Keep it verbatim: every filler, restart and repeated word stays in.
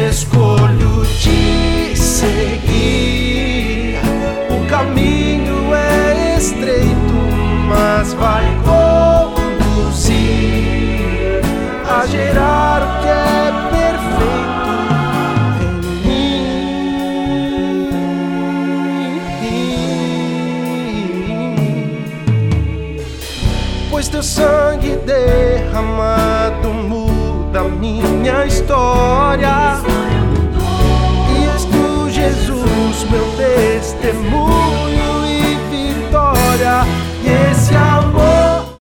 escolho te seguir. O caminho é estreito, mas vai conduzir a gerar o que é perfeito em mim. Pois teu sangue derramado muda minha história.